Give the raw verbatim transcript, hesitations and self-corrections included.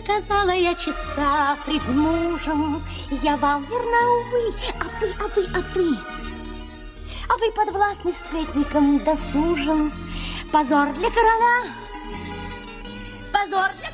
доказала я чиста пред мужем. Я вам верна, увы, а вы, а вы, а вы, а вы подвластны сплетникам досужим. Позор для короля, позор для